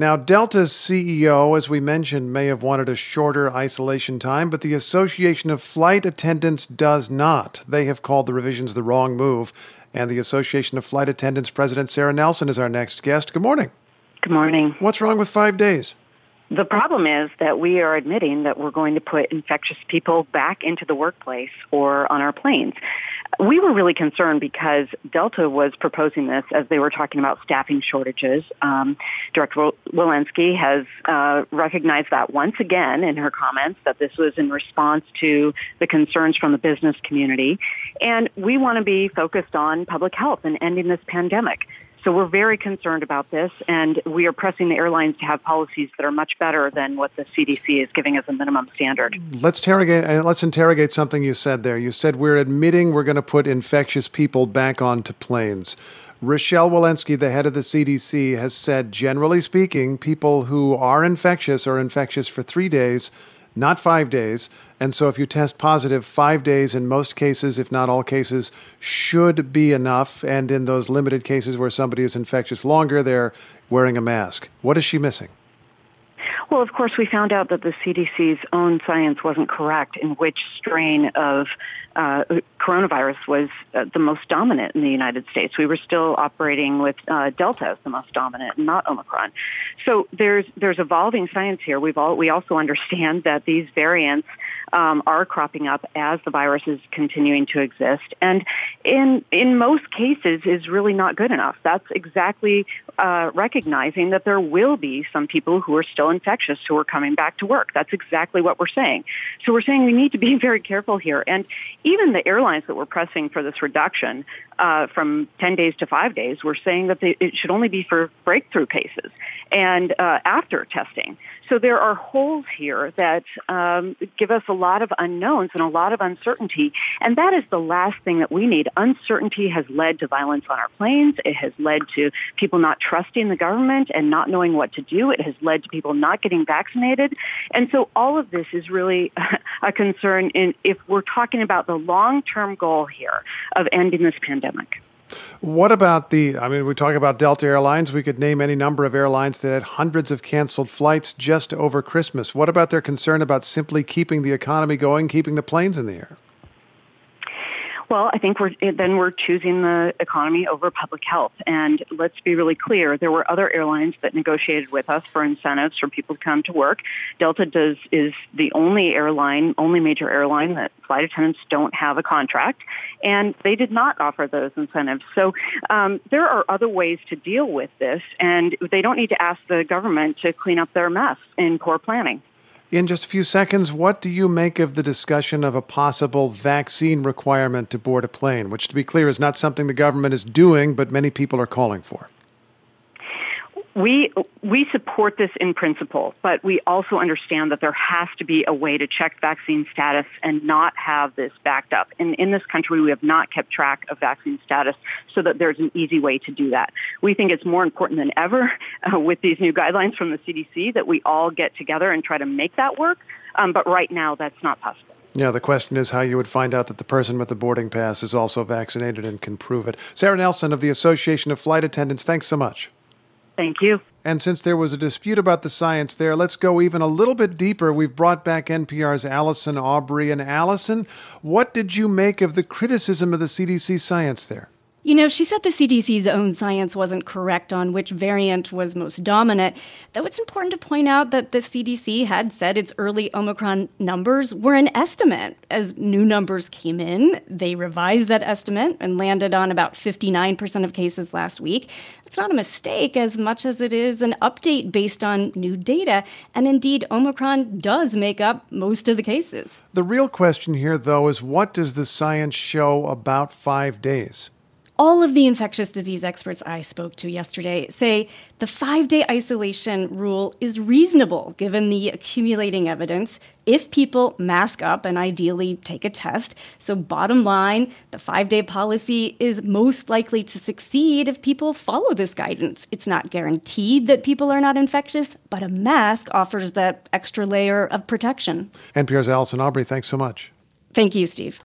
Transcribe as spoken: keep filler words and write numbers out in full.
Now, Delta's C E O, as we mentioned, may have wanted a shorter isolation time, but the Association of Flight Attendants does not. They have called the revisions the wrong move. And the Association of Flight Attendants President Sarah Nelson is our next guest. Good morning. Good morning. What's wrong with five days? The problem is that we are admitting that we're going to put infectious people back into the workplace or on our planes. We were really concerned because Delta was proposing this as they were talking about staffing shortages. Um, Director Walensky has uh, recognized that once again in her comments, that this was in response to the concerns from the business community. And we want to be focused on public health and ending this pandemic. So we're very concerned about this, and we are pressing the airlines to have policies that are much better than what the C D C is giving as a minimum standard. Let's interrogate, uh, let's interrogate something you said there. You said we're admitting we're going to put infectious people back onto planes. Rochelle Walensky, the head of the C D C, has said, generally speaking, people who are infectious are infectious for three days, not five days. And so if you test positive, five days in most cases, if not all cases, should be enough. And in those limited cases where somebody is infectious longer, they're wearing a mask. What is she missing? Well, of course, we found out that the C D C's own science wasn't correct in which strain of uh, coronavirus was uh, the most dominant in the United States. We were still operating with uh, Delta as the most dominant, not Omicron. So there's there's evolving science here. We've all we also understand that these variants Um, are cropping up as the virus is continuing to exist, and in in most cases is really not good enough. That's exactly uh, recognizing that there will be some people who are still infectious who are coming back to work. That's exactly what we're saying. So we're saying we need to be very careful here. And even the airlines that were pressing for this reduction uh, from ten days to five days, we're saying that they, it should only be for breakthrough cases and uh, after testing. So there are holes here that um, give us a lot of unknowns and a lot of uncertainty, and that is the last thing that we need. Uncertainty has led to violence on our planes. It has led to people not trusting the government and not knowing what to do. It has led to people not getting vaccinated. And so all of this is really a concern in, if we're talking about the long-term goal here of ending this pandemic. What about the, I mean, we talk about Delta Airlines. We could name any number of airlines that had hundreds of canceled flights just over Christmas. What about their concern about simply keeping the economy going, keeping the planes in the air? Well, I think we're then we're choosing the economy over public health. And let's be really clear, there were other airlines that negotiated with us for incentives for people to come to work. Delta does is the only airline, only major airline that flight attendants don't have a contract, and they did not offer those incentives. So um, there are other ways to deal with this, and they don't need to ask the government to clean up their mess in poor planning. In just a few seconds, what do you make of the discussion of a possible vaccine requirement to board a plane, which, to be clear, is not something the government is doing, but many people are calling for? We we support this in principle, but we also understand that there has to be a way to check vaccine status and not have this backed up. And in this country, we have not kept track of vaccine status so that there's an easy way to do that. We think it's more important than ever uh, with these new guidelines from the C D C that we all get together and try to make that work. Um, but right now, that's not possible. Yeah, the question is how you would find out that the person with the boarding pass is also vaccinated and can prove it. Sarah Nelson of the Association of Flight Attendants, thanks so much. Thank you. And since there was a dispute about the science there, let's go even a little bit deeper. We've brought back N P R's Allison Aubrey. And Allison, what did you make of the criticism of the C D C science there? You know, she said the C D C's own science wasn't correct on which variant was most dominant, though it's important to point out that the C D C had said its early Omicron numbers were an estimate. As new numbers came in, they revised that estimate and landed on about fifty-nine percent of cases last week. It's not a mistake as much as it is an update based on new data, and indeed, Omicron does make up most of the cases. The real question here, though, is what does the science show about five days? All of the infectious disease experts I spoke to yesterday say the five-day isolation rule is reasonable given the accumulating evidence if people mask up and ideally take a test. So bottom line, the five-day policy is most likely to succeed if people follow this guidance. It's not guaranteed that people are not infectious, but a mask offers that extra layer of protection. N P R's Allison Aubrey, thanks so much. Thank you, Steve.